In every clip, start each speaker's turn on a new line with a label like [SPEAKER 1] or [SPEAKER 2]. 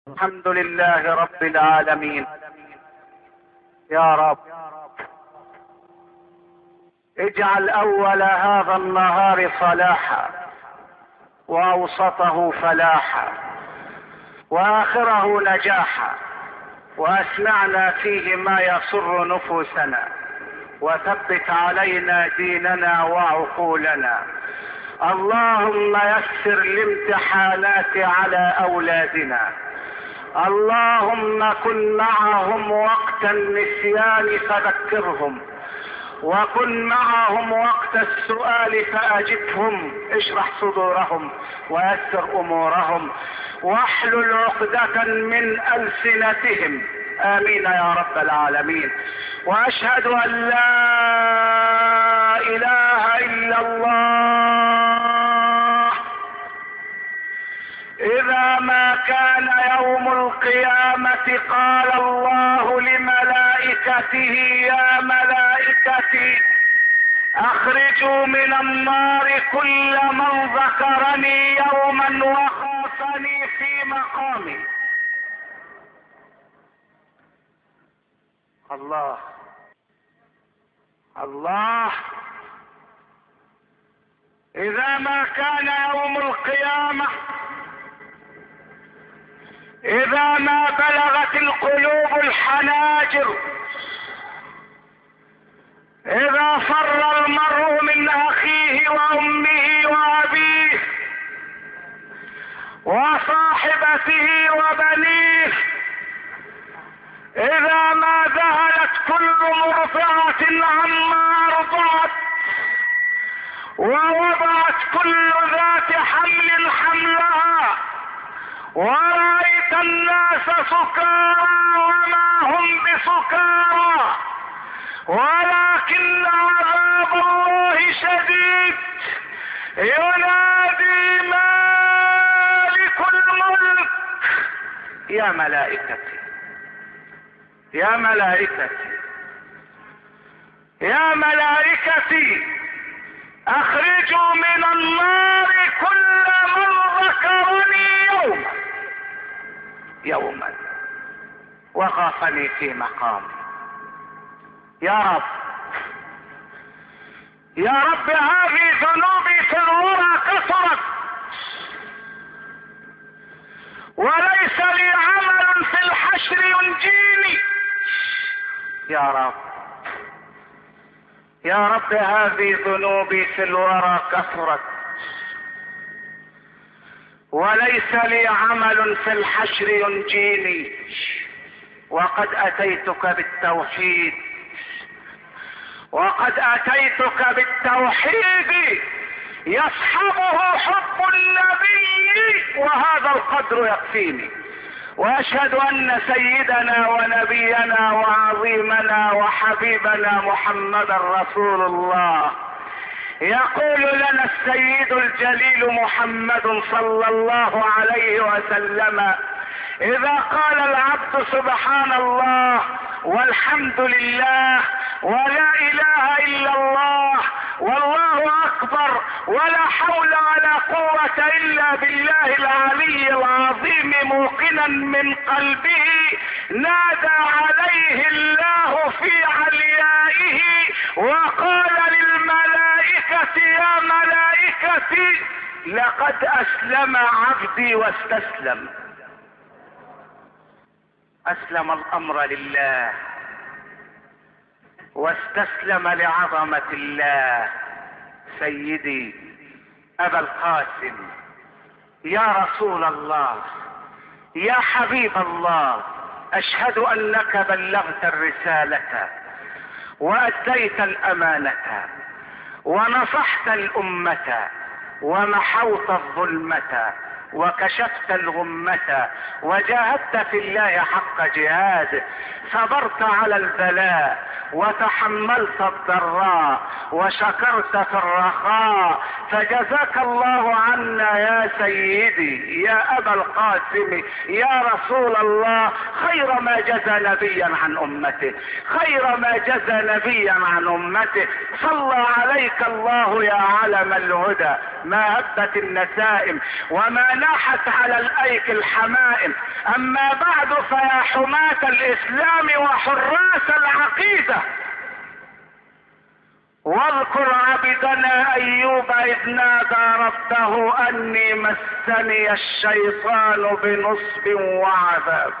[SPEAKER 1] الحمد لله رب العالمين. يا رب اجعل اول هذا النهار صلاحا، واوسطه فلاحا، واخره نجاحا، واسمعنا فيه ما يسر نفوسنا، وثبت علينا ديننا وعقولنا. اللهم يسر الامتحانات على اولادنا، اللهم كن معهم وقت النسيان فذكرهم، وكن معهم وقت السؤال فاجبهم، اشرح صدورهم ويسر امورهم، واحلل عقدة من السنتهم، امين يا رب العالمين. واشهد ان لا اله الا الله. اذا ما كان يوم القيامة قال الله لملائكته: يا ملائكتي اخرجوا من النار كل من ذكرني يوما وخاصني في مقامي. الله الله. اذا ما كان يوم القيامة، اذا ما بلغت القلوب الحناجر، اذا فر المرء من اخيه وامه وابيه وصاحبته وبنيه، اذا ما ذهلت كل مرضعة عما ارضعت، ووضعت كل ذات حمل حملها، ورأيت الناس سكارى وما هم بسكارى، ولكن عذاب الله شديد، ينادي مالك الملك: يا ملائكتي يا ملائكتي يا ملائكتي اخرجوا من النار كل من ذكرني يوما وخافني في مقامي. يا رب يا رب، هذه ذنوبي في الورى كثرت، وليس لي عمل في الحشر ينجيني. يا رب يا رب، هذه ذنوبي في الورى كثرت، وليس لي عمل في الحشر ينجيني، وقد اتيتك بالتوحيد، وقد اتيتك بالتوحيد يصحبه حب النبي، وهذا القدر يكفيني. واشهد ان سيدنا ونبينا وعظيمنا وحبيبنا محمدا رسول الله. يقول لنا السيد الجليل محمد صلى الله عليه وسلم: اذا قال العبد سبحان الله والحمد لله ولا اله الا الله والله اكبر ولا حول ولا قوة الا بالله العلي العظيم، موقنا من قلبه، نادى عليه الله في عليائه وقال للملائكة: يا ملائكتي لقد اسلم عبدي واستسلم. اسلم الامر لله واستسلم لعظمة الله. سيدي ابا القاسم، يا رسول الله، يا حبيب الله، اشهد انك بلغت الرسالة واديت الامانة ونصحت الامة ومحوت الظلمة وكشفت الغمة وجاهدت في الله حق جهاده، صبرت على البلاء وتحملت الضراء وشكرت في الرخاء، فجزاك الله عنا يا سيدي يا ابا القاسم يا رسول الله خير ما جزى نبيا عن امته، خير ما جزى نبيا عن امته. صلى عليك الله يا علم الهدى، ما هبت النسائم وما ناحت على الايك الحمائم. اما بعد فيا حماة الاسلام وحراس العقيدة، واذكر عبدنا ايوب اذ نادى ربه اني مسني الشيطان بنصب وعذاب.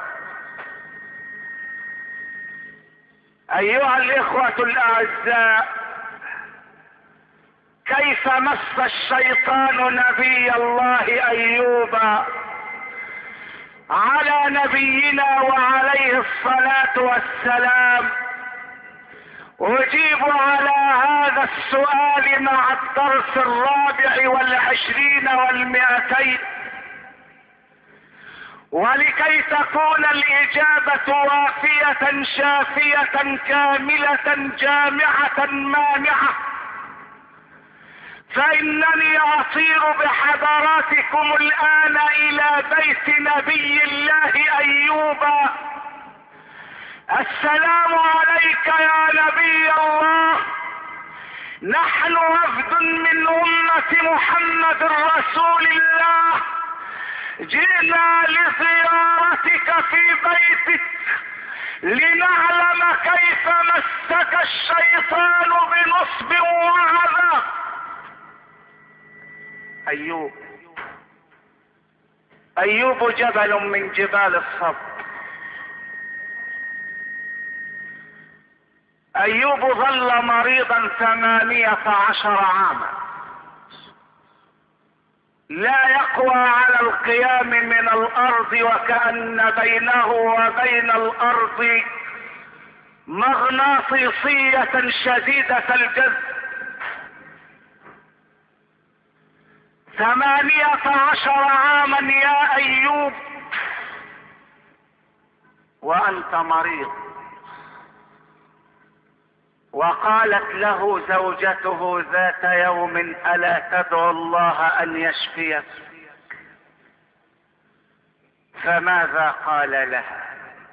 [SPEAKER 1] ايها الاخوة الاعزاء، كيف مس الشيطان نبي الله ايوب على نبينا وعليه الصلاة والسلام؟ اجيب على هذا السؤال مع الدرس 24 و200. ولكي تكون الاجابة وافية شافية كاملة جامعة مانعة، فانني اصير بحضراتكم الان الى بيت نبي الله ايوب. السلام عليك يا نبي الله، نحن وفد من امة محمد رسول الله، جئنا لزيارتك في بيتك لنعلم كيف مسك الشيطان بنصب وعذاب. ايوب جبل من جبال الصبر. ايوب ظل مريضا 18 عاما، لا يقوى على القيام من الارض، وكأن بينه وبين الارض مغناطيسية شديدة الجذب. 18 عاما يا ايوب وانت مريض. وقالت له زوجته ذات يوم الا تدعو الله ان يشفيك؟ فماذا قال لها؟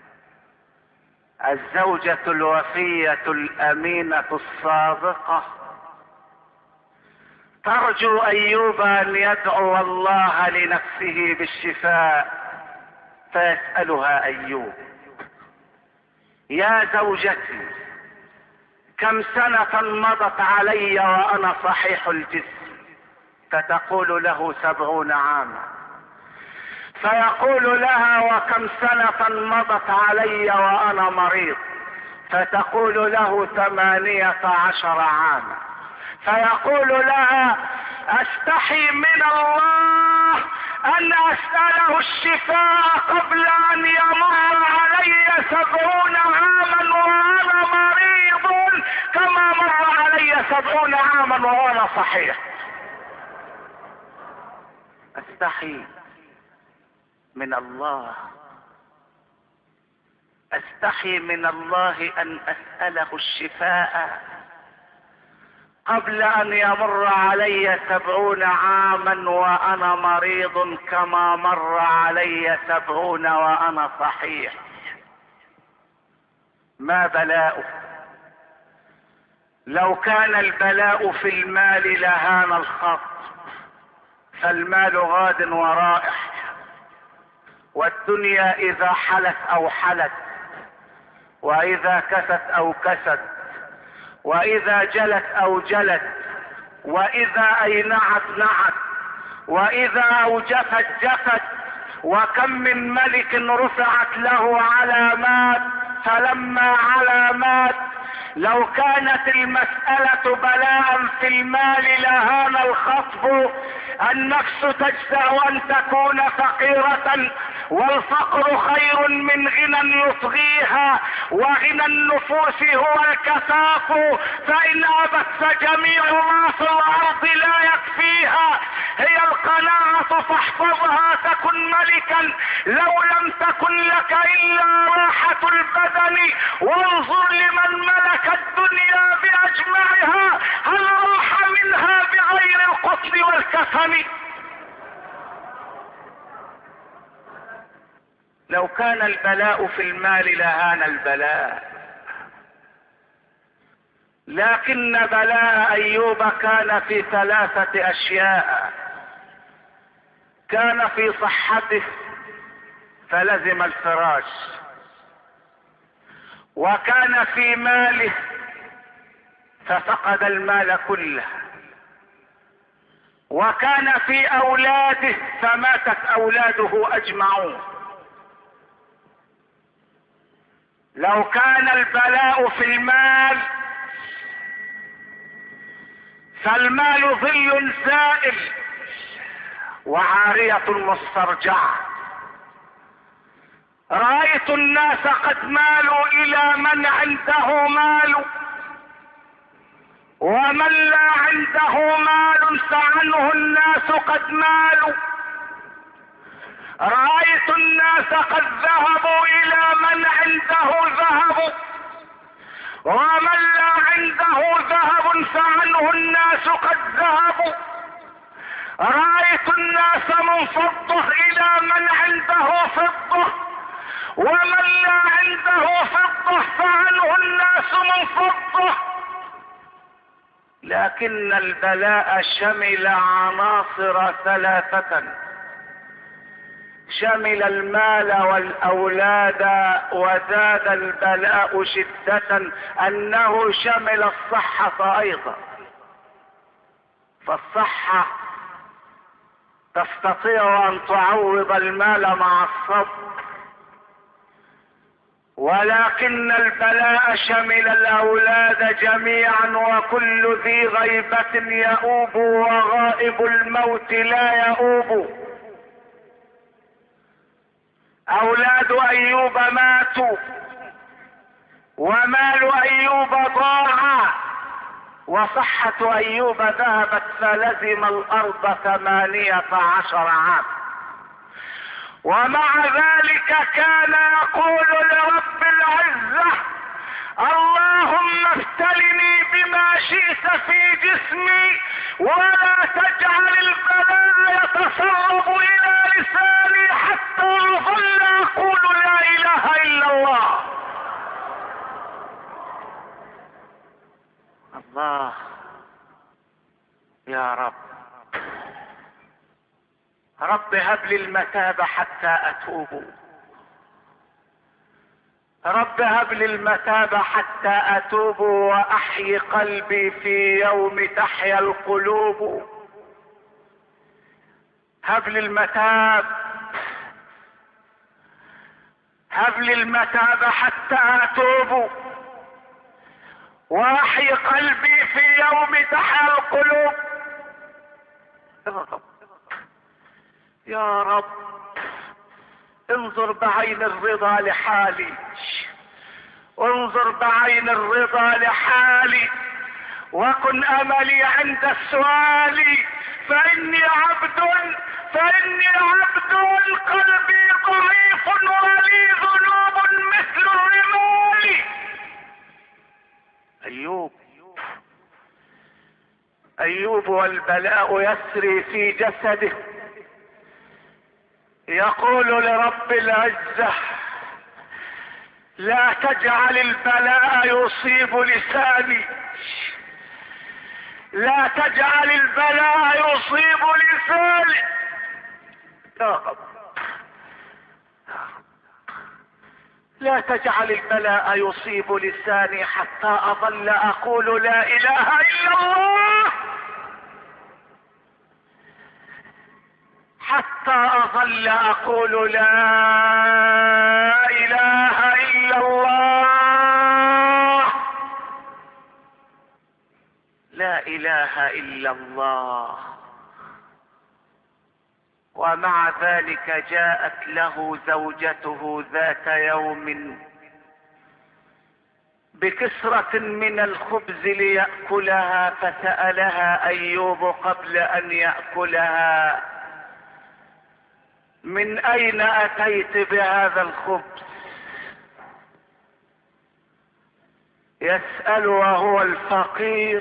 [SPEAKER 1] الزوجة الوفية الامينة الصادقة ترجو ايوب ان يدعو الله لنفسه بالشفاء، فيسألها ايوب: يا زوجتي، كم سنة مضت علي وانا صحيح الجسم؟ فتقول له 70 عاما. فيقول لها: وكم سنة مضت علي وانا مريض؟ فتقول له 18 عاما. فيقول لها: استحي من الله ان اسأله الشفاء قبل ان يمر علي 70 عاما وانا مريض، كما مر علي 70 عاما وانا صحيح. استحي من الله، استحي من الله ان اسأله الشفاء قبل ان يمر علي 70 عاما وانا مريض، كما مر علي 70 وانا صحيح. ما بلاؤه؟ لو كان البلاء في المال لهان الخط، فالمال غاد ورائح، والدنيا اذا حلت او حلت، واذا كست او كست، واذا جلت او جلت، واذا اينعت نعت، واذا اوجفت جفت. وكم من ملك رفعت له علامات فلما علامات. لو كانت المسألة بلاء في المال لهان الخطب. النفس تجزع ان تكون فقيرة، والفقر خير من غنى يطغيها، وغنى النفوس هو الكفاف، فان ابت فجميع ما في الارض لا يكفيها. هي القناعة فاحفظها تكن ملكا، لو لم تكن لك الا راحة البدن. وانظر لمن ملك الدنيا باجمعها، هل راح منها بغير القطن والكفن؟ لو كان البلاء في المال لهان البلاء، لكن بلاء ايوب كان في 3 اشياء. كان في صحته فلزم الفراش، وكان في ماله ففقد المال كله، وكان في اولاده فماتت اولاده اجمعون. لو كان البلاء في المال فالمال ظل زائل وعارية مسترجعة. رأيت الناس قد مالوا الى من عنده مال، ومن لا عنده مال فعنه الناس قد مالوا. رأيت الناس قد ذهبوا الى من عنده ذهب، ومن لا عنده ذهب فعنه الناس قد ذهبوا. رأيت الناس منفضة الى من عنده فضة، ومن لا عنده فضة فعنه الناس منفضة. لكن البلاء شمل عناصر ثلاثة، شمل المال والاولاد، وزاد البلاء شدة انه شمل الصحة ايضا. فالصحة تستطيع ان تعوض المال مع الصبر، ولكن البلاء شمل الاولاد جميعا، وكل ذي غيبة يؤوب وغائب الموت لا يؤوب. اولاد ايوب ماتوا، ومال ايوب ضاع، وصحة ايوب ذهبت، فلزم الارض 18 عام. ومع ذلك كان يقول لرب العزة: اللهم ابتلني بما شئت في جسمي، ولا تجعل البلاء يتسرب الى لساني حتى يظل اقول لا اله الا الله. الله يا رب، رب هب لي المتاب حتى اتوب، رب هب لي المتاب حتى اتوب، واحيي قلبي في يوم تحيا القلوب. هب لي المتاب، هب لي المتاب حتى اتوب، واحيي قلبي في يوم تحيا القلوب. يا رب انظر بعين الرضا لحالي، انظر بعين الرضا لحالي، وكن املي عند السؤال، فاني عبد قلبي ضعيف ولي ذنوب مثل الرمال. ايوب والبلاء يسري في جسده، يقول لرب العزة: لا تجعل البلاء يصيب لساني، لا تجعل البلاء يصيب لساني. يا رب لا تجعل البلاء يصيب لساني حتى اظل اقول لا اله الا الله، حتى اظل اقول لا اله الا الله، لا اله الا الله. ومع ذلك جاءت له زوجته ذات يوم بكسرة من الخبز ليأكلها، فسألها ايوب قبل ان يأكلها: من اين اتيت بهذا الخبز؟ يسأل وهو الفقير،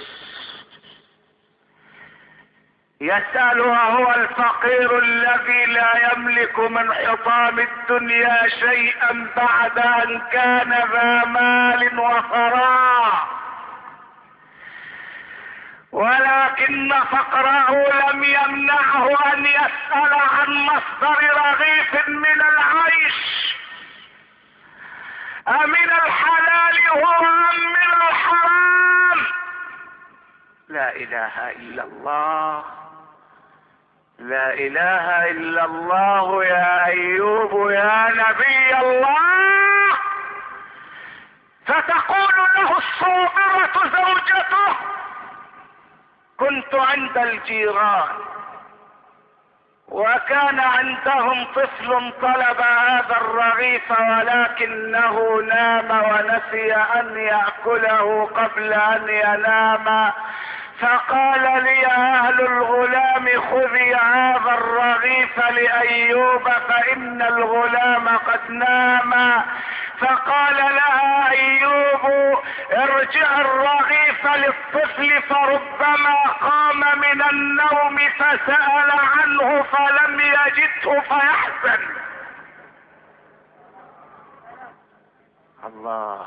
[SPEAKER 1] يسأل وهو الفقير الذي لا يملك من حطام الدنيا شيئا بعد ان كان ذا مال وثراء. ولكن فقره لم يمنعه ان يسأل عن مصدر رغيف من العيش، أمن الحلال هو أم من الحرام؟ لا اله الا الله، لا اله الا الله. يا ايوب يا نبي الله. فتقول له الصابرة زوجته: كنت عند الجيران وكان عندهم طفل طلب هذا الرغيف ولكنه نام ونسي ان يأكله قبل ان ينام، فقال لي اهل الغلام: خذي هذا الرغيف لايوب فان الغلام قد نام. فقال لها ايوب: ارجع الرغيف للطفل فربما قام من النوم فسأل عنه فلم يجده فيحزن. الله،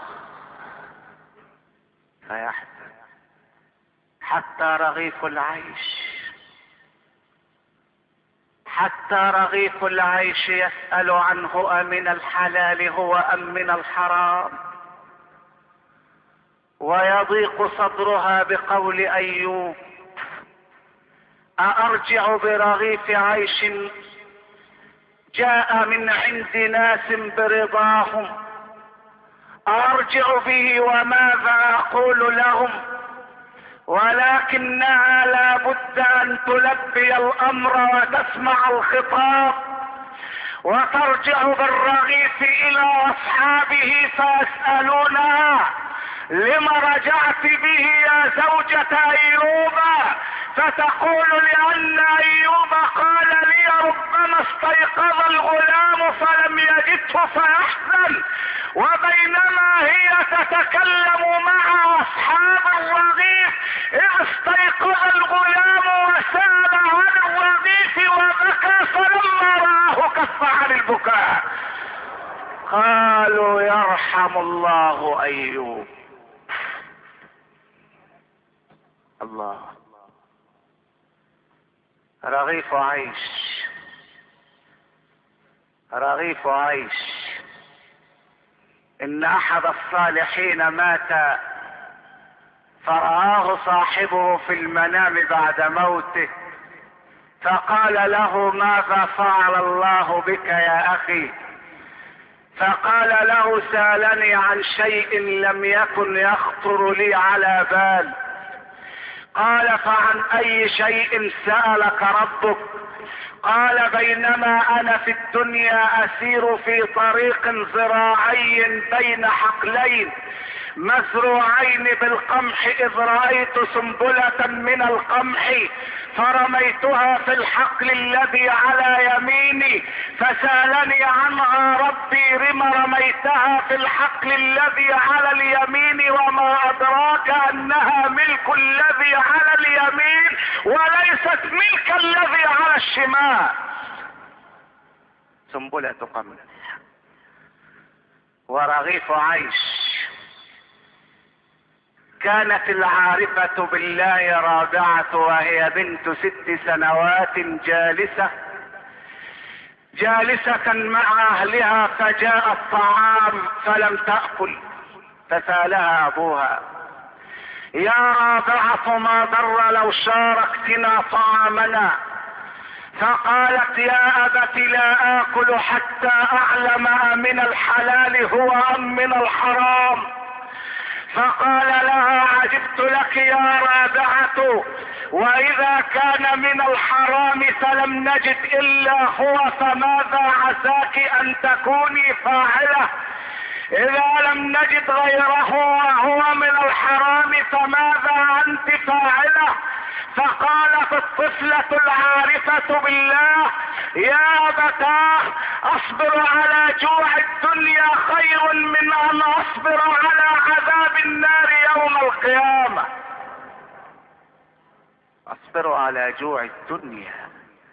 [SPEAKER 1] فيحزن حتى رغيف العيش، حتى رغيف العيش يسأل عنه أمن الحلال هو أم من الحرام. ويضيق صدرها بقول أيوب: أأرجع برغيف عيش جاء من عند ناس برضاهم، أرجع به وماذا أقول لهم؟ ولكنها لا بد ان تلبي الامر وتسمع الخطاب، وترجع بالرغيف الى اصحابه فيسألونها: لم رجعت به يا زوجة ايوب؟ فتقول: لان ايوب قال لي ربما استيقظ الغلام فلم يجده فيحزن. وبينما هي تتكلم مع اصحاب الرغيف اذ استيقظ الغلام وسأل عن الرغيف وبكى، فلما رآه كف عن البكاء. قالوا: يرحم الله ايوب. الله، رغيف عيش، رغيف عيش. ان احد الصالحين مات فرآه صاحبه في المنام بعد موته، فقال له: ماذا فعل الله بك يا اخي؟ فقال له: سألني عن شيء لم يكن يخطر لي على بال. قال: فعن اي شيء سألك ربك؟ قال: بينما انا في الدنيا اسير في طريق زراعي بين حقلين مزروعين بالقمح اذ رأيت سنبلة من القمح فرميتها في الحقل الذي على يميني، فسألني عنها ربي: لم رميتها في الحقل الذي على اليمين؟ وما ادراك انها ملك الذي على اليمين وليست ملك الذي على الشمال. سنبلة قمح ورغيف عيش. كانت العارفة بالله رابعة وهي بنت 6 سنوات جالسة مع اهلها، فجاء الطعام فلم تأكل، فسألها ابوها: يا رابعة ما ضر لو شاركتنا طعامنا؟ فقالت: يا ابت لا اكل حتى اعلم من الحلال هو ام من الحرام. فقال لها: عجبت لك يا رابعة، واذا كان من الحرام فلم نجد الا هو، فماذا عساك ان تكوني فاعلة؟ اذا لم نجد غيره وهو من الحرام فماذا انت فاعلة؟ فقالت الطفلة العارفة بالله: يا أبتاه، أصبر على جوع الدنيا خير من أن أصبر على عذاب النار يوم القيامة. أصبر على جوع الدنيا.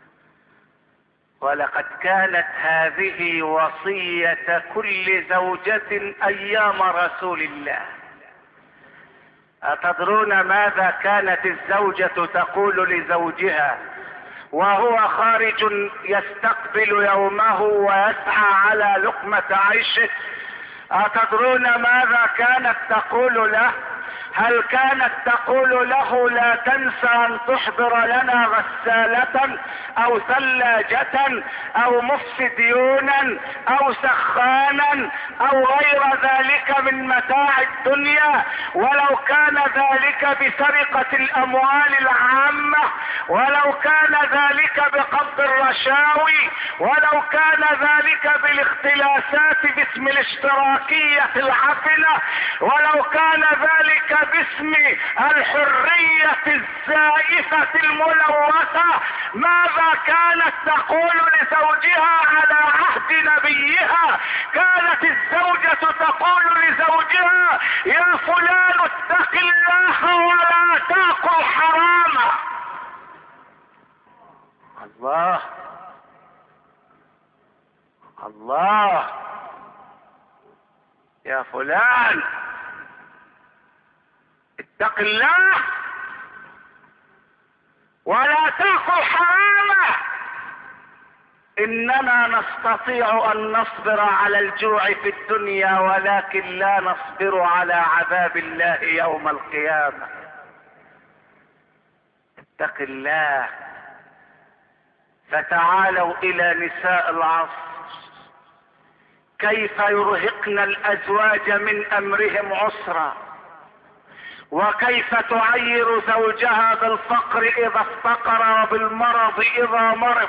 [SPEAKER 1] ولقد كانت هذه وصية كل زوجة أيام رسول الله. أتدرون ماذا كانت الزوجة تقول لزوجها وهو خارج يستقبل يومه ويسعى على لقمة عيشه؟ أتدرون ماذا كانت تقول له؟ هل كانت تقول له لا تنسى ان تحضر لنا غسالة او ثلاجة او مفسديونا او سخانا او غير ذلك من متاع الدنيا، ولو كان ذلك بسرقة الاموال العامة، ولو كان ذلك بقبض الرشاوي، ولو كان ذلك بالاختلاسات باسم الاشتراكية العفنة، ولو كان ذلك باسم الحرية الزائفة الملوثة، ماذا كانت تقول لزوجها على عهد نبيها؟ كانت الزوجة تقول لزوجها يا فلان اتق الله ولا تأكل حراما. الله الله، يا فلان اتق الله ولا تأكل حراما. اننا نستطيع ان نصبر على الجوع في الدنيا، ولكن لا نصبر على عذاب الله يوم القيامة. اتق الله. فتعالوا الى نساء العصر كيف يرهقن الازواج من امرهم عسرا، وكيف تعير زوجها بالفقر اذا افتقر وبالمرض اذا مرض.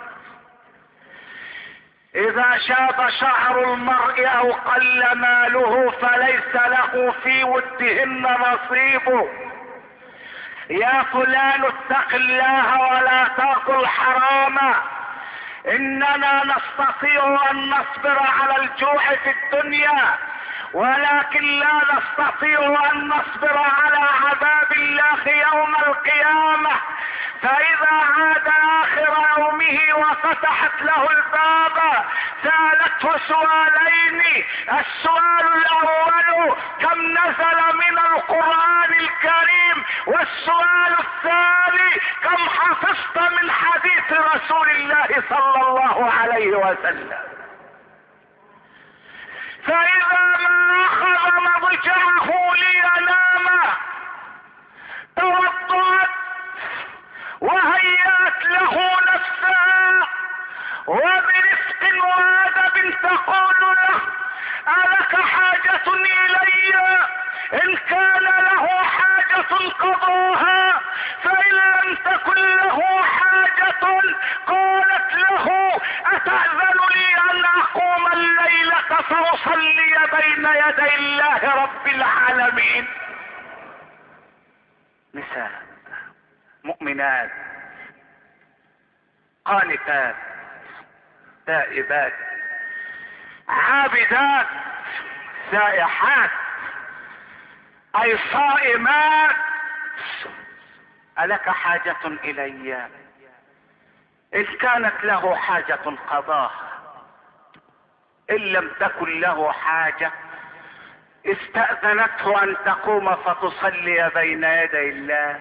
[SPEAKER 1] اذا شاب شعر المرء او قل ماله فليس له في ودهن نصيب. يا فلان اتق الله ولا تاكل حراما. اننا نستطيع ان نصبر على الجوع في الدنيا، ولكن لا نستطيع ان نصبر على عذاب الله يوم القيامة. فاذا عاد اخر يومه وفتحت له الباب سالته سؤالين: السؤال الاول كم نزل من القرآن الكريم، والسؤال الثاني كم حفظت من حديث رسول الله صلى الله عليه وسلم. فاذا ما اخذ مضجعه لينام توضأت وهيأت له نفسها وبرفق وادب تقول له: ألك حاجة إلي؟ إن كان له حاجة قضاها، فإن لم تكن له حاجة قالت له: أتأذن لي أن أقوم الليلة فأصلي بين يدي الله رب العالمين. نساء مؤمنات قانتات تائبات عابدات سائحات اي صائمات. ألك حاجة إلي؟ إن كانت له حاجة قضاها، إن لم تكن له حاجة استأذنته أن تقوم فتصلي بين يدي الله.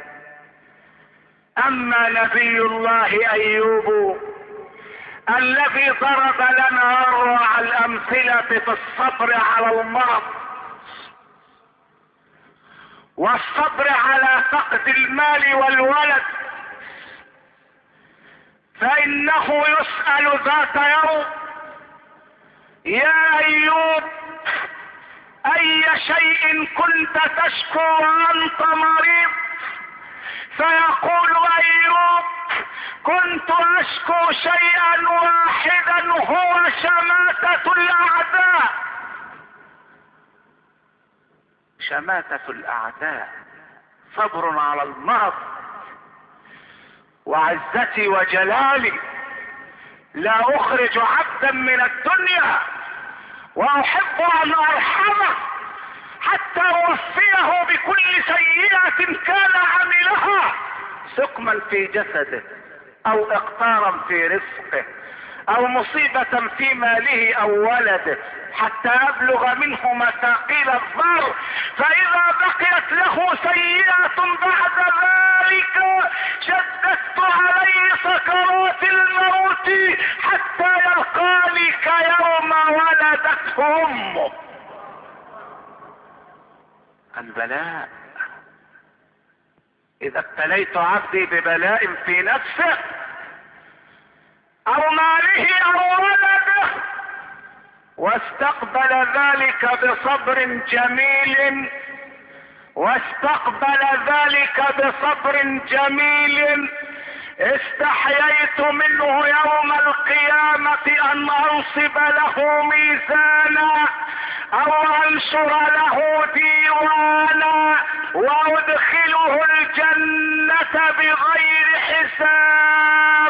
[SPEAKER 1] أما نبي الله أيوب الذي ضرب لنا أروع الأمثلة في الصبر على المرض والصبر على فقد المال والولد، فإنه يسأل ذات يوم: يا أيوب أي شيء كنت تشكو وأنت مريض؟ فيقول أيوب: كنت أشكو شيئا واحدا هو شماتة الأعداء. شماتة الأعداء، صبر على المرض. وعزتي وجلالي لا أخرج عبدا من الدنيا وأحب أن أرحمه حتى أوفيه بكل سيئة كان عملها، سقما في جسده أو إقطارا في رزقه أو مصيبة في ماله أو ولده، حتى أبلغ منه مثاقيل الظهر، فإذا بقيت له سيئة بعد ذلك شددت عليه سكرات الموت حتى يلقاني كيوم ولدته أمه. البلاء. إذا ابتليت عبدي ببلاء في نفسه أو ماله أو ولده واستقبل ذلك بصبر جميل استحييت منه يوم القيامة أن أنصب له ميزانا أو أنشر له ديوانا وأدخله الجنة بغير حساب.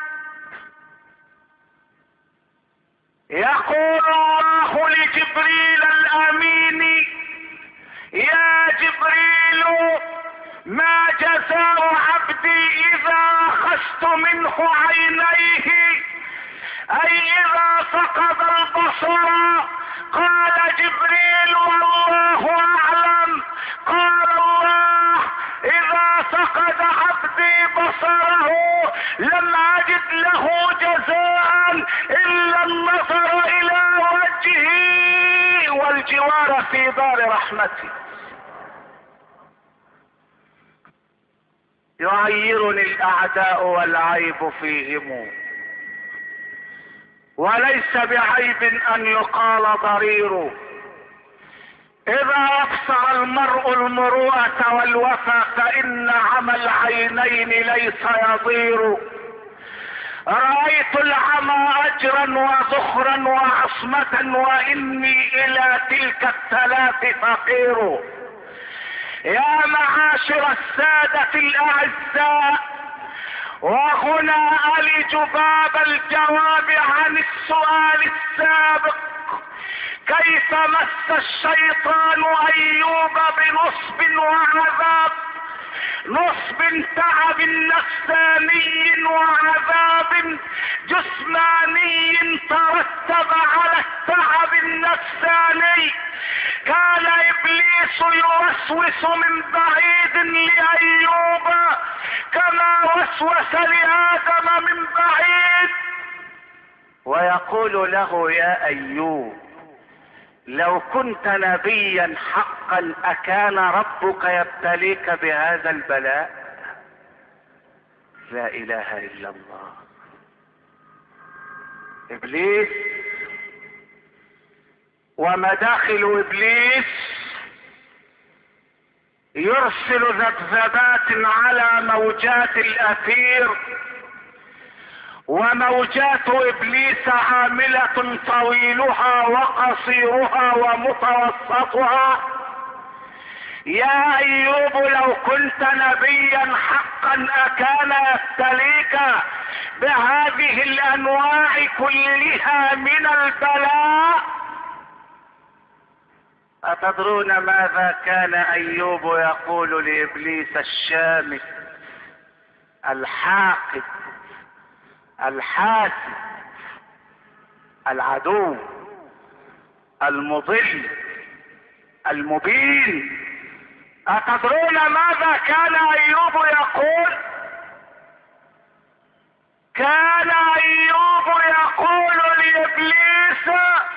[SPEAKER 1] يقول الله لجبريل الأمين: يا جبريل، ما جزاء عبدي إذا أخذت منه عينيه، أي إذا فقد البصر؟ قال جبريل: والله أعلم. قال الله: إذا فقد عبدي بصره لم أجد له جزاء إلا النظر إلى وجهه والجوار في دار رحمته. يعيرني الأعداء والعيب فيهم، وليس بعيب أن يقال ضرير. إذا أبصر المرء المروءة والوفا فإن عمى العينين ليس يضير. رأيت العمى أجرا وذخرا وعصمة، وإني إلى تلك الثلاث فقير. يا معاشر السادة الأعزاء، وهنا ألج باب الجواب عن السؤال السابق: كيف مس الشيطان أيوب بنصب وعذاب؟ نصب تعب نفساني وعذاب جسماني ترتب على التعب النفساني. كان إبليس يوسوس من بعيد لأيوب كما وسوس لآدم من بعيد، ويقول له: يا أيوب، لو كنت نبيا حقا أكان ربك يبتليك بهذا البلاء؟ لا إله إلا الله. إبليس ومداخل إبليس يرسل ذبذبات على موجات الأثير، وموجات إبليس عاملة طويلها وقصيرها ومتوسطها. يا أيوب، لو كنت نبيا حقا أكان يبتليك بهذه الأنواع كلها من البلاء؟ أتدرون ماذا كان أيوب يقول لإبليس الشامت الحاقد الحاسد العدو المضل المبين؟ أتدرون ماذا كان أيوب يقول؟ كان أيوب يقول لإبليس: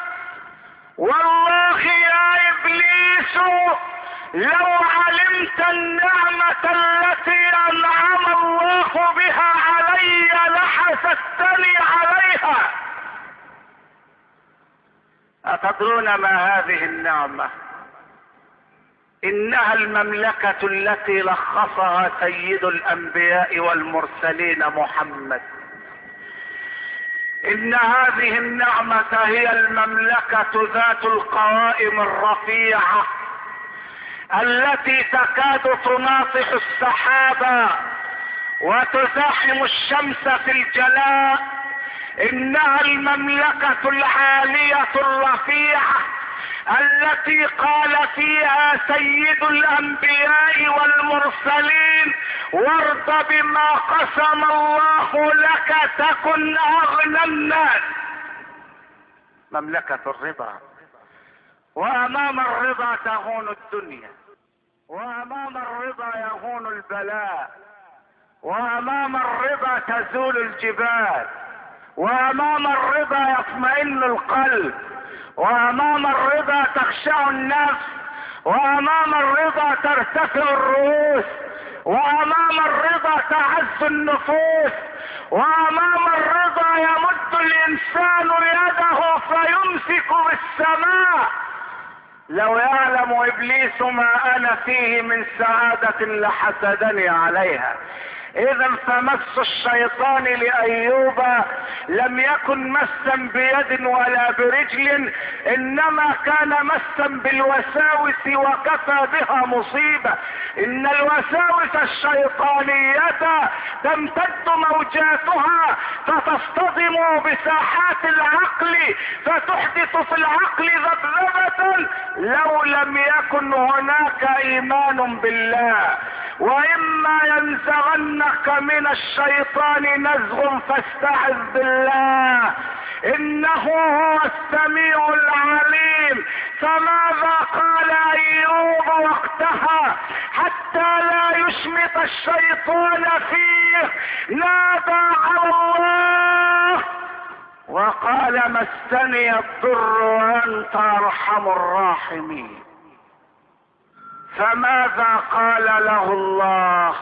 [SPEAKER 1] والله يا إبليس، لو علمت النعمة التي أنعم الله بها علي لحسدتني عليها. أتدرون ما هذه النعمة؟ إنها المملكة التي لخصها سيد الأنبياء والمرسلين محمد. إن هذه النعمة هي المملكة ذات القوائم الرفيعة التي تكاد تناطح السحابة وتزاحم الشمس في الجلاء. إنها المملكة العالية الرفيعة التي قال فيها سيد الأنبياء والمرسلين: وارض بما قسم الله لك تكن أغنى الناس. مملكة الرضا. وامام الرضا تهون الدنيا، وامام الرضا يهون البلاء، وامام الرضا تزول الجبال، وامام الرضا يطمئن القلب، وامام الرضا تخشع النفس، وامام الرضا ترتفع الرؤوس، وامام الرضا تعز النفوس، وامام الرضا يمد الانسان يده فيمسك بالسماء. لو يعلم ابليس ما انا فيه من سعادة لحسدني عليها. اذا فمس الشيطان لايوب لم يكن مسا بيد ولا برجل، انما كان مسا بالوساوس وكفى بها مصيبة. ان الوساوس الشيطانية تمتد موجاتها فتصطدم بساحات العقل فتحدث في العقل ذبذبة لو لم يكن هناك ايمان بالله. واما ينزغنك من الشيطان نزغ فاستعذ بالله انه هو السميع العليم. فماذا قال ايوب وقتها حتى لا يشمت الشيطان فيه؟ نادى على الله وقال مسني الضر وانت ارحم الراحمين. فماذا قال له الله؟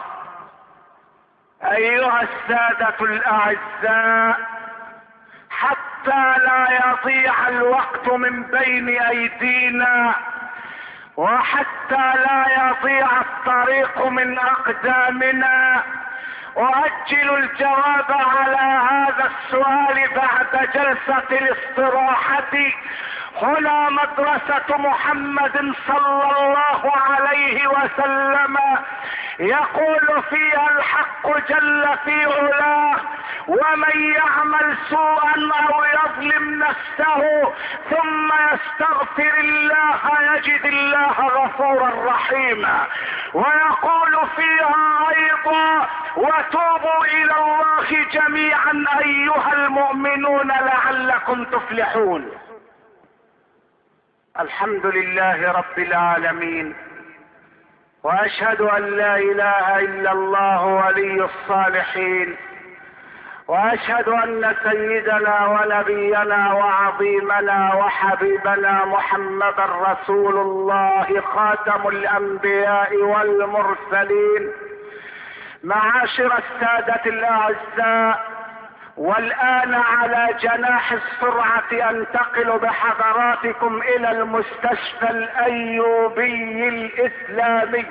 [SPEAKER 1] ايها السادة الاعزاء، حتى لا يضيع الوقت من بين ايدينا، وحتى لا يضيع الطريق من اقدامنا، اؤجل الجواب على هذا السؤال بعد جلسة الاستراحة. هنا مدرسة محمد صلى الله عليه وسلم يقول فيها الحق جل في علاه: ومن يعمل سوءا او يظلم نفسه ثم يستغفر الله يجد الله غفورا رحيما. ويقول فيها ايضا: وتوبوا الى الله جميعا ايها المؤمنون لعلكم تفلحون. الحمد لله رب العالمين، واشهد ان لا اله الا الله ولي الصالحين، واشهد ان سيدنا ونبينا وعظيمنا وحبيبنا محمدا رسول الله خاتم الانبياء والمرسلين. معاشر السادة الاعزاء، والآن على جناح السرعة انتقل بحضراتكم إلى المستشفى الأيوبي الإسلامي.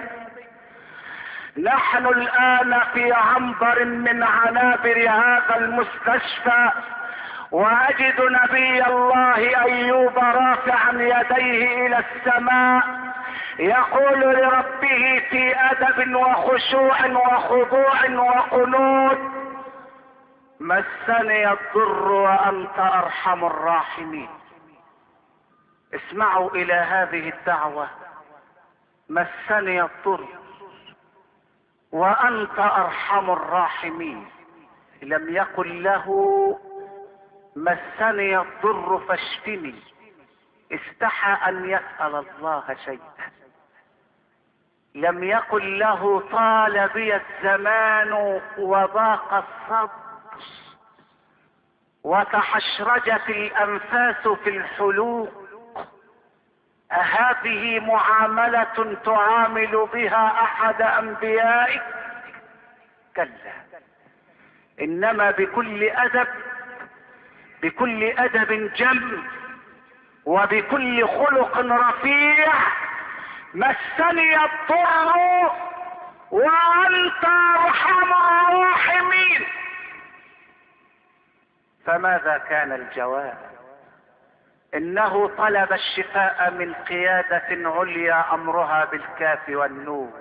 [SPEAKER 1] نحن الآن في عنبر من عنابر هذا المستشفى، وأجد نبي الله أيوب رافعا يديه إلى السماء يقول لربه في أدب وخشوع وخضوع وقنوت: مسني الضر وأنت أرحم الراحمين. اسمعوا إلى هذه الدعوة: مسني الضر وأنت أرحم الراحمين. لم يقل له مسني الضر فاشفني، استحى أن يسأل الله شيئا. لم يقل له طال بي الزمان وضاق الصبر وتحشرجت الأنفاس في الحلوق. أهذه معاملة تعامل بها أحد أنبيائك؟ كلا، إنما بكل أدب، بكل أدب جم، وبكل خلق رفيع: مسني الضر وأنت أرحم الراحمين. فماذا كان الجواب؟ انه طلب الشفاء من قيادة عليا امرها بالكاف والنون.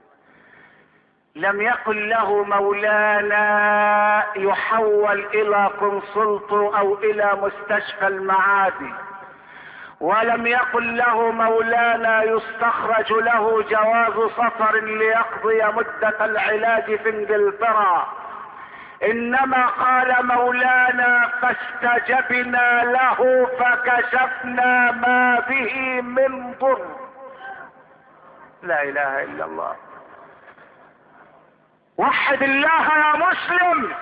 [SPEAKER 1] لم يقل له مولانا يحول الى كونسلت او الى مستشفى المعادي، ولم يقل له مولانا يستخرج له جواز سفر ليقضي مدة العلاج في انجلترا. انما قال مولانا فاستجبنا له فكشفنا ما به من ضر. لا اله الا الله. وحد الله يا مسلم،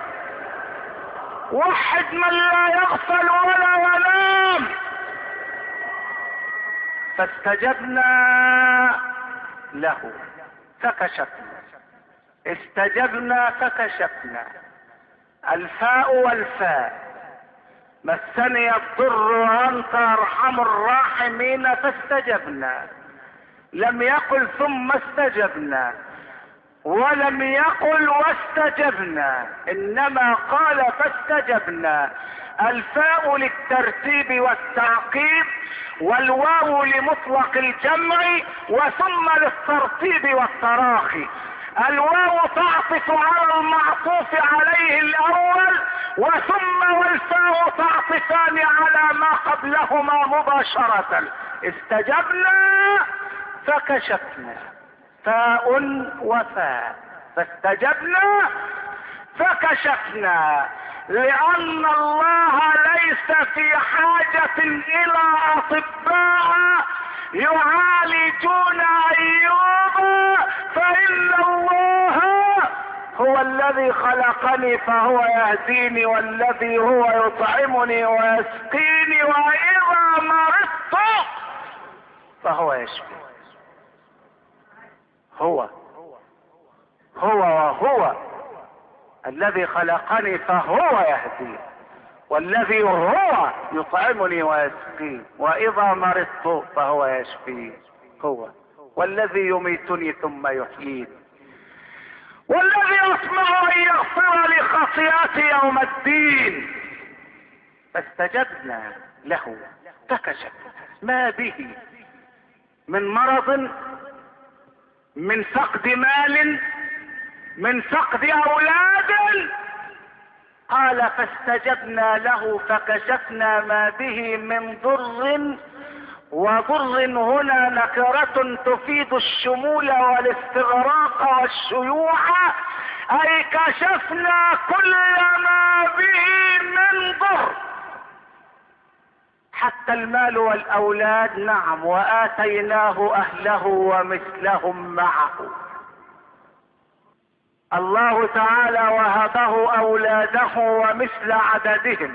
[SPEAKER 1] وحد من لا يغفل ولا ينام. فاستجبنا له فكشفنا، استجبنا فكشفنا، الفاء والفاء. مسني الضر وانت ارحم الراحمين فاستجبنا. لم يقل ثم استجبنا، ولم يقل واستجبنا، انما قال فاستجبنا. الفاء للترتيب والتعقيب، والواو لمطلق الجمع، وثم للترتيب والتراخي. الواو تعطف على المعطوف عليه الاول، وثم والفاء تعطفان على ما قبلهما مباشرة. استجبنا فكشفنا، فاء وفاء. فاستجبنا فكشفنا، لان الله ليس في حاجة الى اطباء يعالجون ايوب، فان الله هو الذي خلقني فهو يهديني، والذي هو يطعمني ويسقيني، واذا مرضت فهو يشفي. هو وهو الذي خلقني فهو يهدي، والذي هو يطعمني ويسقين، واذا مرضت فهو يشفي. هو والذي يميتني ثم يحييني، والذي اطمع ان يغفر لي خطيئتي يوم الدين. فاستجبنا له فكشفنا ما به من مرض، من فقد مال، من فقد اولاد. قال فاستجبنا له فكشفنا ما به من ضر. وضر هنا نكرة تفيد الشمول والاستغراق والشيوع، اي كشفنا كل ما به من ضر، حتى المال والاولاد. نعم، واتيناه اهله ومثلهم معه. الله تعالى وهبه اولاده ومثل عددهم،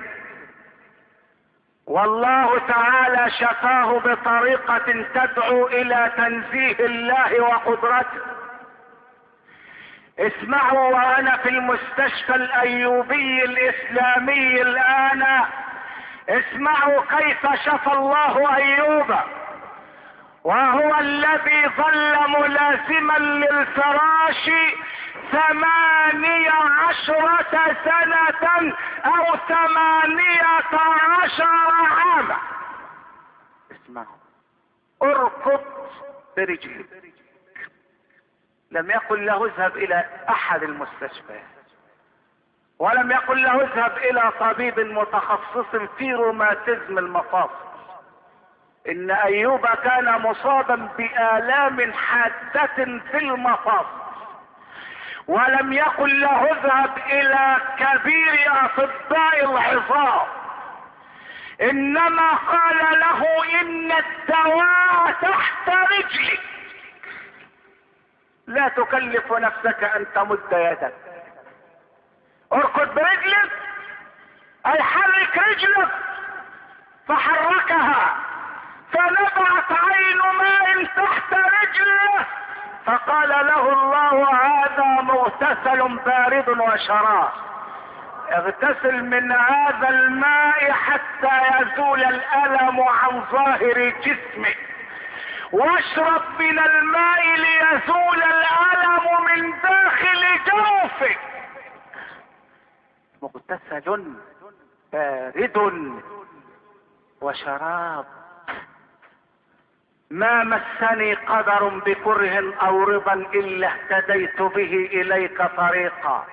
[SPEAKER 1] والله تعالى شفاه بطريقة تدعو الى تنزيه الله وقدرته. اسمعوا، وانا في المستشفى الايوبي الاسلامي الان، اسمعوا كيف شفى الله ايوب، وهو الذي ظل ملازما للفراش 18 سنة او 18 عاما. اسمعوا، اركض برجلك. لم يقل له اذهب الى احد المستشفيات، ولم يقل له اذهب الى طبيب متخصص في روماتيزم المفاصل. ان ايوب كان مصابا بآلام حادة في المفاصل، ولم يقل له اذهب الى كبير اطباء العظام، انما قال له ان الدواء تحت رجلك. لا تكلف نفسك ان تمد يدك، اركض برجلك، اي حرك رجلك. فحركها، فنبعت عين ماء تحت رجله، فقال له الله هذا مغتسل بارد وشراب، اغتسل من هذا الماء حتى يزول الألم عن ظاهر جسمك، واشرب من الماء ليزول الألم من داخل جوفك. مغتسل بارد وشراب. ما مسني قدر بكره او رضا الا اهتديت به اليك طريقا.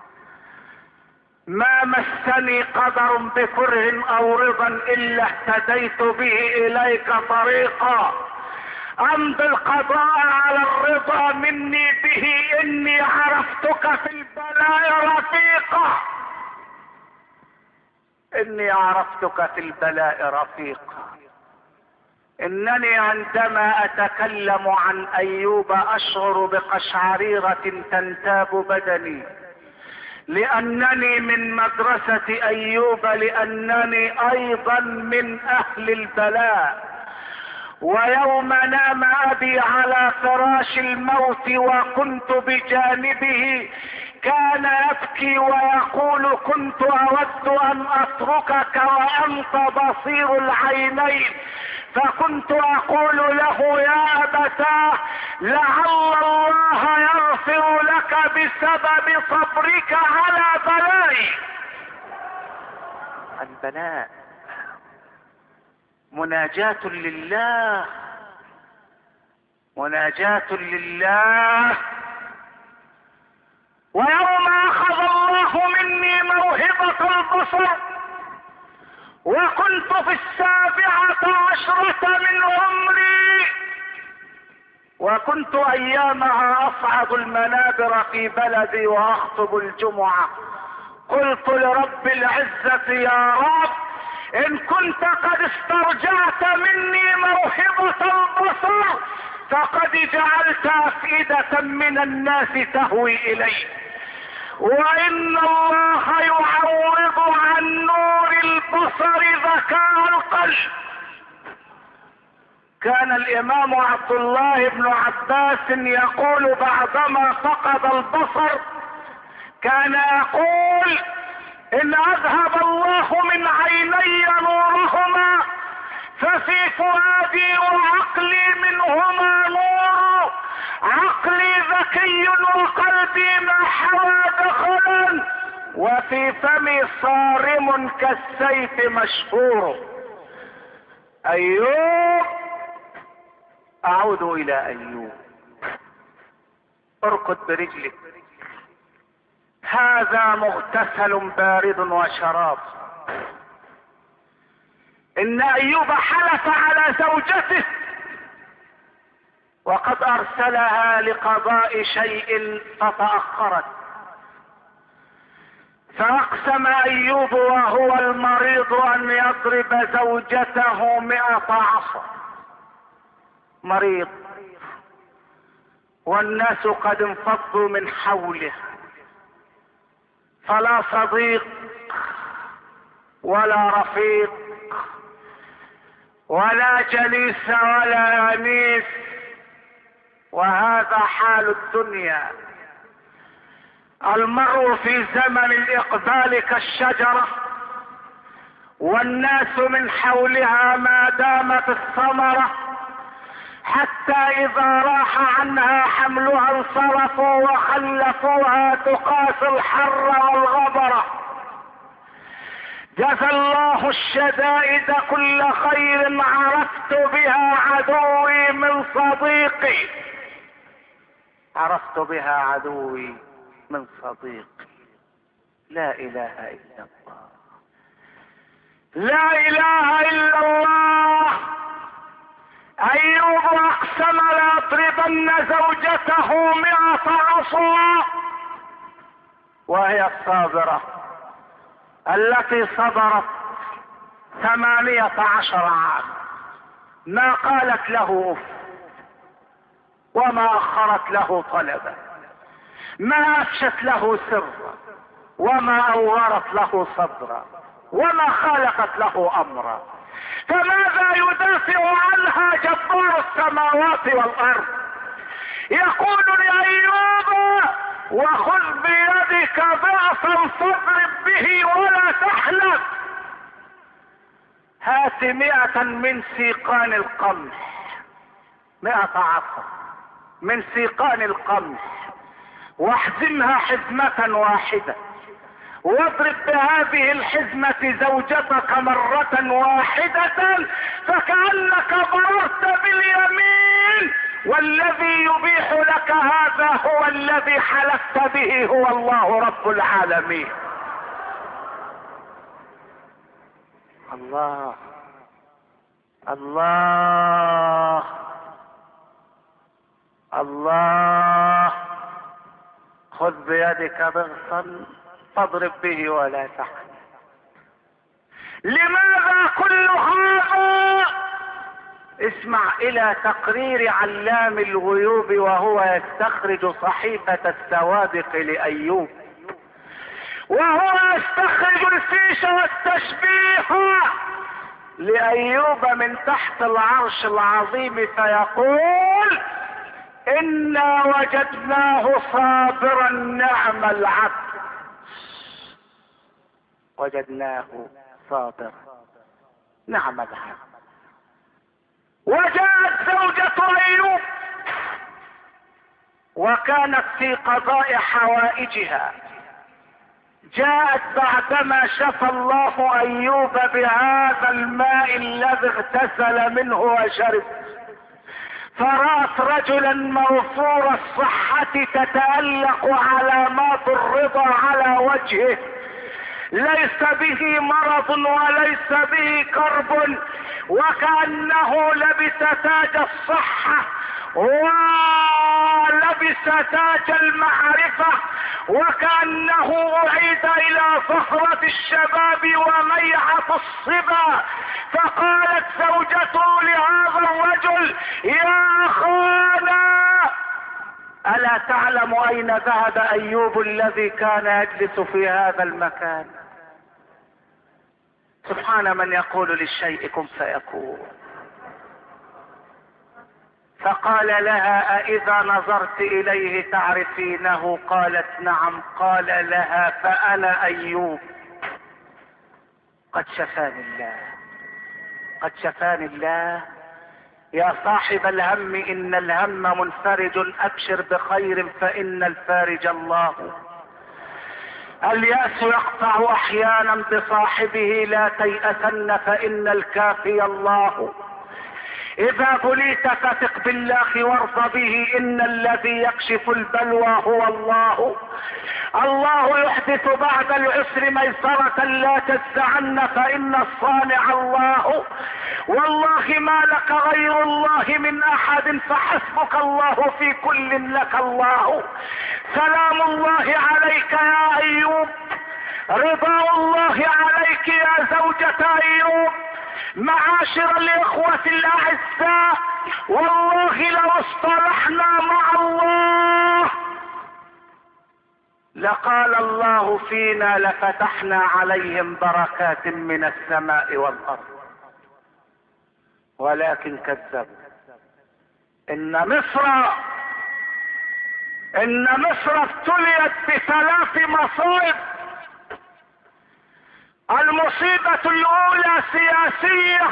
[SPEAKER 1] ما مسني قدر بكره او رضا الا اهتديت به اليك طريقا. امضي القضاء على الرضا مني به، اني عرفتك في البلاء رفيقا، اني عرفتك في البلاء رفيقا. انني عندما اتكلم عن ايوب اشعر بقشعريرة تنتاب بدني، لانني من مدرسة ايوب، لانني ايضا من اهل البلاء. ويوم نام ابي على فراش الموت وكنت بجانبه كان يبكي ويقول: كنت اود ان اتركك وانت بصير العينين، فكنت اقول له: يا ابتاه، لعل الله يغفر لك بسبب صبرك على بلائي. البلاء مناجاة لله، مناجاة لله. ويوم اخذ الله مني موهبة البصر وكنت في 17 من عمري، وكنت ايامها اصعد المنابر في بلدي واخطب الجمعة، قلت لرب العزة: يا رب، ان كنت قد استرجعت مني موهبة البصر فقد جعلت افئدة من الناس تهوي الي، وان الله يعوض عن نور البصر ذكاء القلب. كان الامام عبد الله بن عباس يقول بعدما فقد البصر، كان يقول: ان اذهب الله من عيني نورهما ففي فؤادي وعقلي منهما نور، عقلي ذكي وقلبي ما حوى دخلا، وفي فمي صارم كالسيف مشهور. ايوب، اعود الى ايوب. اركض برجلك، هذا مغتسل بارد وشراب. ان ايوب حلف على زوجته وقد ارسلها لقضاء شيء فتأخرت، فاقسم ايوب وهو المريض ان يضرب زوجته 100 عصا. مريض والناس قد انفضوا من حوله، فلا صديق ولا رفيق ولا جليس ولا انيس، وهذا حال الدنيا. المرء في زمن الاقبال كالشجرة، والناس من حولها ما دامت الثمرة، حتى اذا راح عنها حملها انصرفوا وخلفوها تقاسي الحر والغبرة. جزى الله الشدائد كل خير، عرفت بها عدوي من صديقي، عرفت بها عدوي من صديقي. لا اله الا الله، لا اله الا الله. ايوب اقسم ليضربن زوجته 100 عصا، وهي الصابرة التي صبرت 18 عام، ما قالت له اف، وما اخرت له طلبا، ما افشت له سرا، وما اورت له صدرا، وما خالقت له امرا. فماذا يدافع عنها جبار السماوات والارض؟ يقول لأيوب: وخذ بيدك ضعفا فاضرب به ولا تحلف، هات 100 من سيقان القمح، 100 عصا من سيقان القمح، واحزمها حزمة واحدة، واضرب بهذه الحزمة زوجتك مرة واحدة، فكأنك ضررت باليمين، والذي يبيح لك هذا هو الذي حلفت به، هو الله رب العالمين. الله الله الله خذ بيدك ضغطا فاضرب به ولا تحزن. لماذا كل هذا؟ اسمع الى تقرير علام الغيوب وهو يستخرج صحيفة السوابق لأيوب، وهو يستخرج الفيش والتشبيه لأيوب من تحت العرش العظيم، فيقول إنا وجدناه صابرا نعم العبد. وجدناه صابرا نعم العبد. وجاءت زوجة أيوب وكانت في قضاء حوائجها، جاءت بعدما شفى الله أيوب بهذا الماء الذي اغتسل منه وشرب، فرأت رجلا موفور الصحة تتألق علامات الرضا على وجهه، ليس به مرض وليس به كرب، وكأنه لبس تاج الصحة ولبس تاج المعرفة، وكأنه أعيد إلى صخرة الشباب وميعة الصبا. فقالت زوجته لهذا الرجل يا أخانا ألا تعلم أين ذهب أيوب الذي كان يجلس في هذا المكان؟ سبحان من يقول للشيء كن فيكون. فقال لها أإذا نظرت إليه تعرفينه؟ قالت نعم. قال لها فأنا أيوب قد شفاني الله، قد شفاني الله. يا صاحب الهم إن الهم منفرج، أبشر بخير فإن الفارج الله. اليأس يقطع أحيانا بصاحبه، لا تيأسن فإن الكافي الله. إذا بليت فثق بالله وارض به، إن الذي يكشف البلوى هو الله. الله يحدث بعد العسر ميسرة، لا تجزعن فإن الصانع الله. والله ما لك غير الله من أحد، فحسبك الله في كل لك الله. سلام الله عليك يا أيوب، رضا الله عليك يا زوجة أيوب. معاشر الإخوة الأعزاء، والله لو اصطلحنا مع الله لقال الله فينا لفتحنا عليهم بركات من السماء والأرض، ولكن كذبوا. إن مصر ابتليت بثلاث مصائب. المصيبة الأولى سياسية،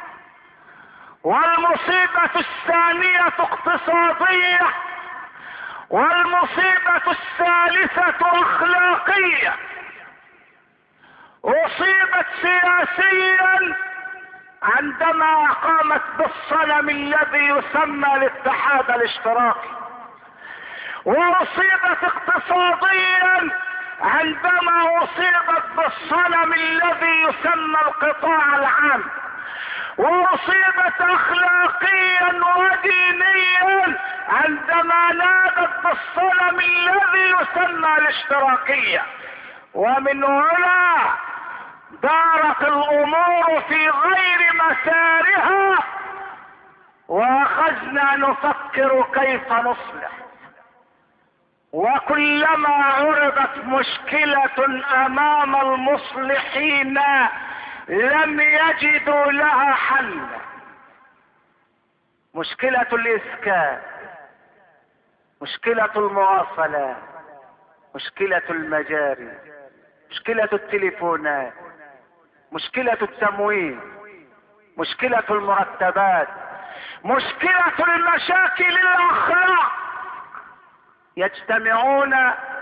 [SPEAKER 1] والمصيبة الثانية اقتصادية، والمصيبة الثالثة أخلاقية. أصيبت سياسيا عندما قامت بالصنم الذي يسمى الاتحاد الاشتراكي، وأصيبت اقتصاديا عندما أصيبت بالصنم الذي يسمى القطاع العام، وأصيبت أخلاقيا ودينيا عندما نادت بالصنم الذي يسمى الاشتراكية. ومن هنا دارت الأمور في غير مسارها، وأخذنا نفكر كيف نصلح. وكلما عرضت مشكلة أمام المصلحين لم يجدوا لها حل. مشكلة الإسكان، مشكلة المواصلات، مشكلة المجاري، مشكلة التليفونات، مشكلة التموين، مشكلة المرتبات، مشكلة المشاكل الأخلاق. يجتمعون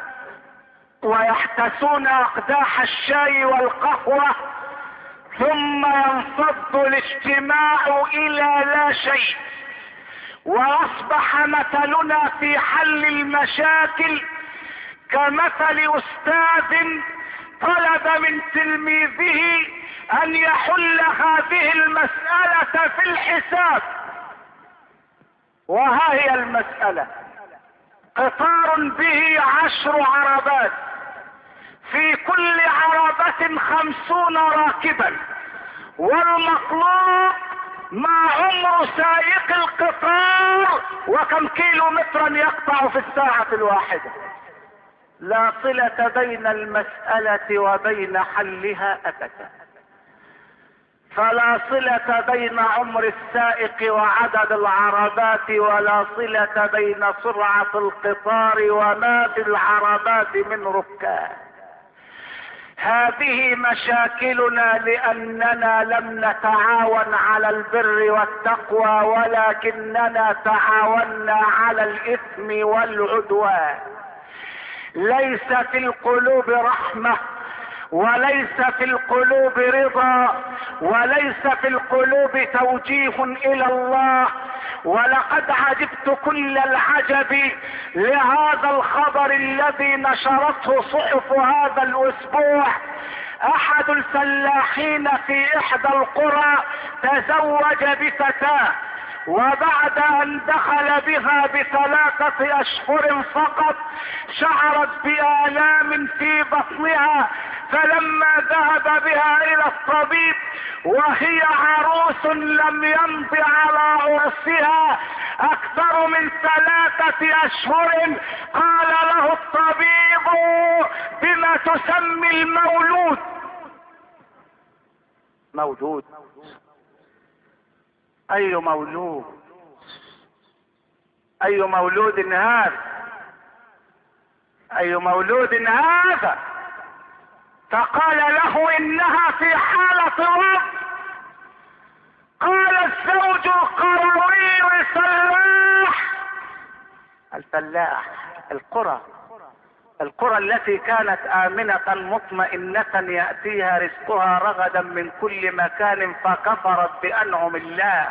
[SPEAKER 1] ويحتسون أقداح الشاي والقهوة، ثم ينفض الاجتماع إلى لا شيء. وأصبح مثلنا في حل المشاكل كمثل أستاذ طلب من تلميذه أن يحل هذه المسألة في الحساب، وها هي المسألة: قطار به 10 عربات، في كل عربة 50 راكبا، والمطلوب ما عمر سائق القطار وكم كيلو مترا يقطع في الساعة الواحدة. لا صلة بين المسألة وبين حلها أبدا. فلا صلة بين عمر السائق وعدد العربات، ولا صلة بين سرعة القطار وما في العربات من ركاب. هذه مشاكلنا لأننا لم نتعاون على البر والتقوى، ولكننا تعاوننا على الإثم والعدوان. ليس في القلوب رحمة، وليس في القلوب رضا، وليس في القلوب توجيه إلى الله. ولقد عجبت كل العجب لهذا الخبر الذي نشرته صحف هذا الأسبوع. أحد الفلاحين في إحدى القرى تزوج بفتاة، وبعد ان دخل بها ب3 أشهر فقط شعرت بآلام في بطنها، فلما ذهب بها الى الطبيب وهي عروس لم يمض على عرسها اكثر من 3 أشهر، قال له الطبيب: بما تسمي المولود؟ مولود؟ اي مولود؟ اي مولود هذا؟ اي مولود هذا؟ فقال له: انها في حالة رب. قال الزوج القروي الفلاح القرى التي كانت آمنة مطمئنة يأتيها رزقها رغدا من كل مكان، فكفرت بأنعم الله.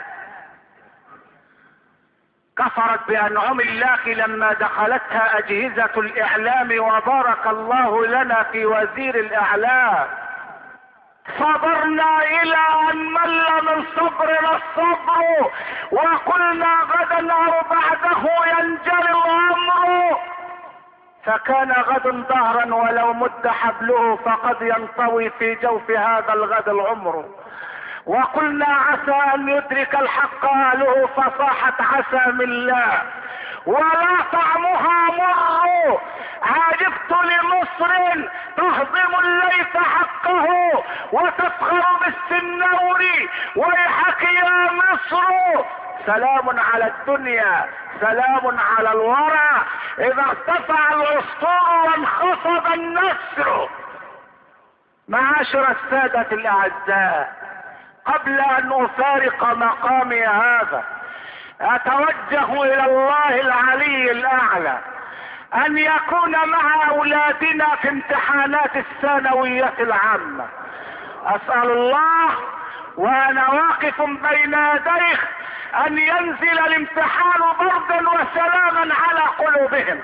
[SPEAKER 1] كفرت بأنعم الله لما دخلتها أجهزة الإعلام، وبارك الله لنا في وزير الإعلام. صبرنا إلى أن مل من صبرنا الصبر، وقلنا غدا أو بعده ينجلي الأمر، فكان غد ظهرا ولو مد حبله فقد ينطوي في جوف هذا الغد العمر. وقلنا عسى ان يدرك الحق اهله، فصاحت عسى من الله ولا طعمها مر. عجبت لمصر تهضم الليث حقه وتفخر بالسنور، ويحك يا مصر. سلام على الدنيا، سلام على الورى، اذا ارتفع الاسطول وانخفض النسر. معاشر السادة الاعزاء، قبل ان افارق مقامي هذا اتوجه الى الله العلي الاعلى ان يكون مع اولادنا في امتحانات الثانوية العامة. اسأل الله وانا واقف بين يديه ان ينزل الامتحان بردا وسلاما على قلوبهم.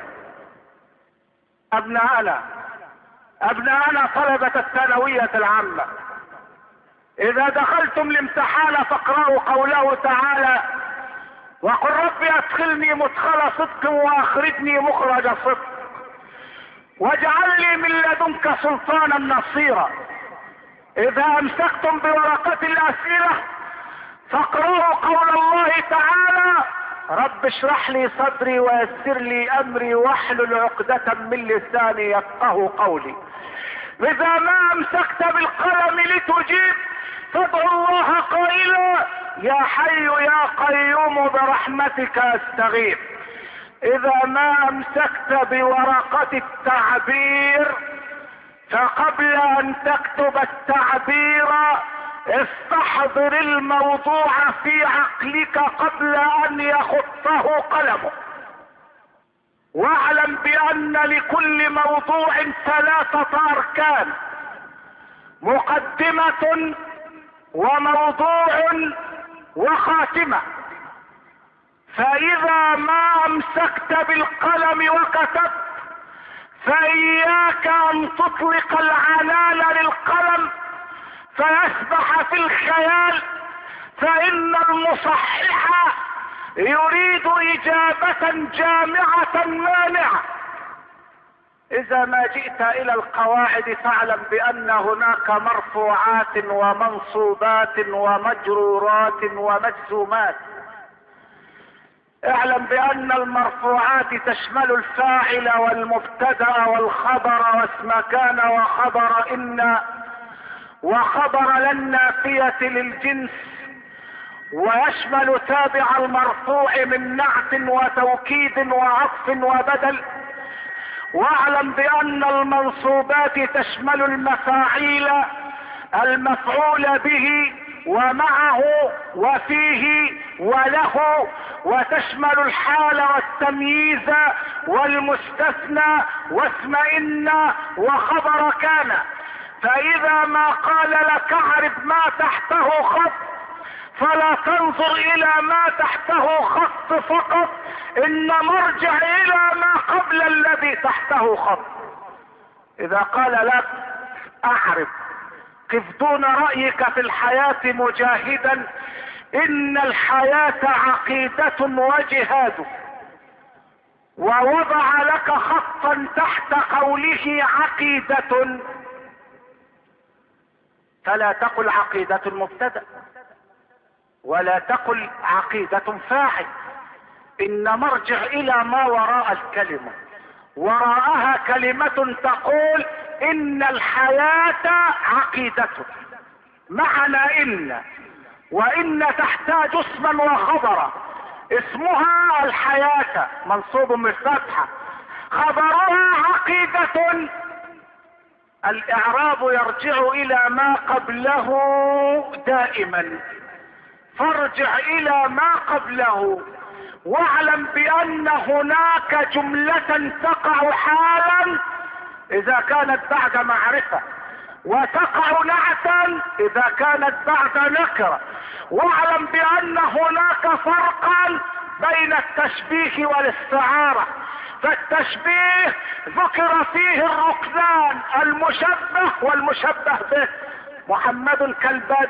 [SPEAKER 1] ابناءنا طلبة الثانوية العامة، اذا دخلتم الامتحان فاقرأوا قوله تعالى: وقل رب ادخلني مدخل صدق واخرجني مخرج صدق واجعل لي من لدنك سلطانا نصيرا. اذا امسكتم بورقة الاسئلة فاقرأوا قول الله تعالى: رب اشرح لي صدري ويسر لي امري واحلل عقدة من لساني يفقه قولي. اذا ما امسكت بالقلم لتجيب فادعو الله قائلا: يا حي يا قيوم برحمتك استغيث. اذا ما امسكت بورقة التعبير فقبل ان تكتب التعبير استحضر الموضوع في عقلك قبل ان يخطه قلمك، واعلم بان لكل موضوع 3 اركان: مقدمة وموضوع وخاتمة. فاذا ما امسكت بالقلم وكتبت فاياك ان تطلق العنان للقلم فيسبح في الخيال، فان المصحح يريد اجابة جامعة مانعة. اذا ما جئت الى القواعد فاعلم بان هناك مرفوعات ومنصوبات ومجرورات ومجزومات. اعلم بان المرفوعات تشمل الفاعل والمبتدأ والخبر واسم كان وخبر ان وخبر لن نافية للجنس، ويشمل تابع المرفوع من نعت وتوكيد وعطف وبدل. واعلم بان المنصوبات تشمل المفاعيل، المفعول به ومعه وفيه وله، وتشمل الحال والتمييز والمستثنى واسم ان وخبر كان. فاذا ما قال لك اعرف ما تحته خط فلا تنظر الى ما تحته خط فقط، انما ارجع الى ما قبل الذي تحته خط. اذا قال لك اعرف قف دون رأيك في الحياة مجاهدا، ان الحياة عقيدة وجهاد، ووضع لك خطا تحت قوله عقيدة، فلا تقل عقيدة مبتدأ ولا تقل عقيدة فاعل، انما ارجع الى ما وراء الكلمة. وراءها كلمة تقول ان الحياة عقيدة. معنى ان وان تحتاج اسما وخبرا. اسمها الحياة منصوب بالفتحة، خبرها عقيدة. الاعراب يرجع الى ما قبله دائما، فارجع الى ما قبله. واعلم بان هناك جملة تقع حالا اذا كانت بعد معرفة، وتقع نعتا اذا كانت بعد نكرة. واعلم بان هناك فرقا بين التشبيه والاستعارة. فالتشبيه ذكر فيه الركنان المشبه والمشبه به، محمد كالبدر.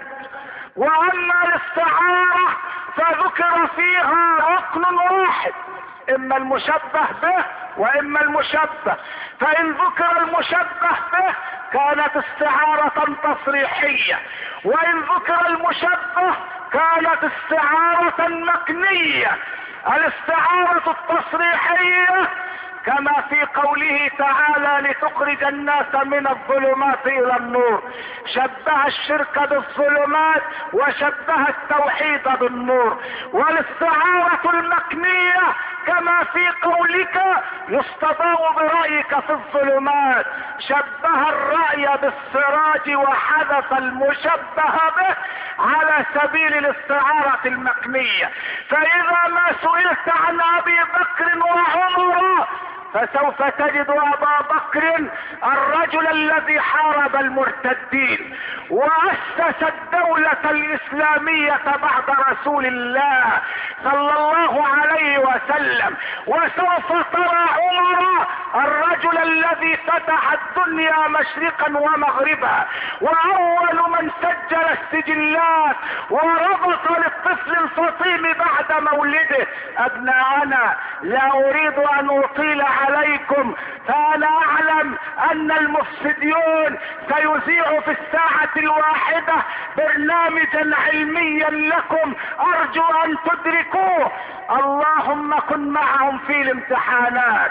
[SPEAKER 1] واما الاستعارة فذكر فيها ركن واحد، اما المشبه به واما المشبه. فان ذكر المشبه به كانت استعارة تصريحية، وان ذكر المشبه كانت استعارة مكنية. الاستعارة التصريحية كما في قوله تعالى لتخرج الناس من الظلمات الى النور، شبه الشرك بالظلمات وشبه التوحيد بالنور. والاستعارة المكنية كما في قولك يستضاء برأيك في الظلمات، شبه الرأي بالسراج وحذف المشبه به على سبيل الاستعارة المكنية. فاذا ما سئلت عن ابي بكر وعمر فسوف تجد ابا بكر الرجل الذي حارب المرتدين واسس الدولة الاسلامية بعد رسول الله صلى الله عليه وسلم. وسوف ترى عمر الرجل الذي فتح الدنيا مشرقا ومغربا، واول من سجل السجلات وربط للطفل الفطيم بعد مولده. ابناءنا لا اريد ان اطيل عليكم، فانا اعلم ان المفسدين سيذيع في الساعة الواحدة برنامجا علميا لكم ارجو ان تدركوه. اللهم كن معهم في الامتحانات،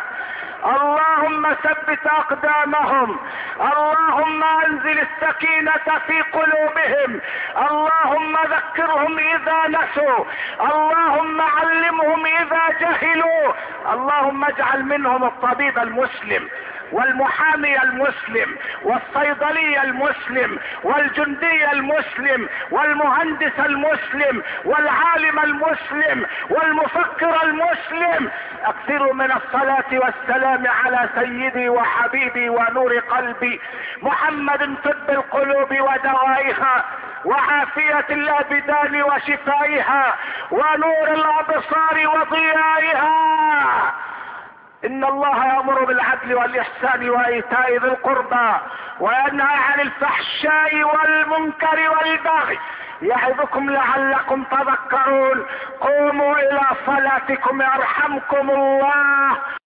[SPEAKER 1] اللهم ثبت اقدامهم، اللهم انزل السكينة في قلوبهم، اللهم ذكرهم اذا نسوا، اللهم علمهم اذا جهلوا. اللهم اجعل منهم الطبيب المسلم والمحامي المسلم والصيدلي المسلم والجندي المسلم والمهندس المسلم والعالم المسلم والمفكر المسلم. اكثروا من الصلاة والسلام على سيدي وحبيبي ونور قلبي محمد، طب القلوب ودوائها وعافية الابدان وشفائها ونور الابصار وضيائها. ان الله يأمر بالعدل والاحسان وايتاء ذي القربى وينهى عن الفحشاء والمنكر والبغي يعظكم لعلكم تذكرون. قوموا الى صلاتكم يرحمكم الله.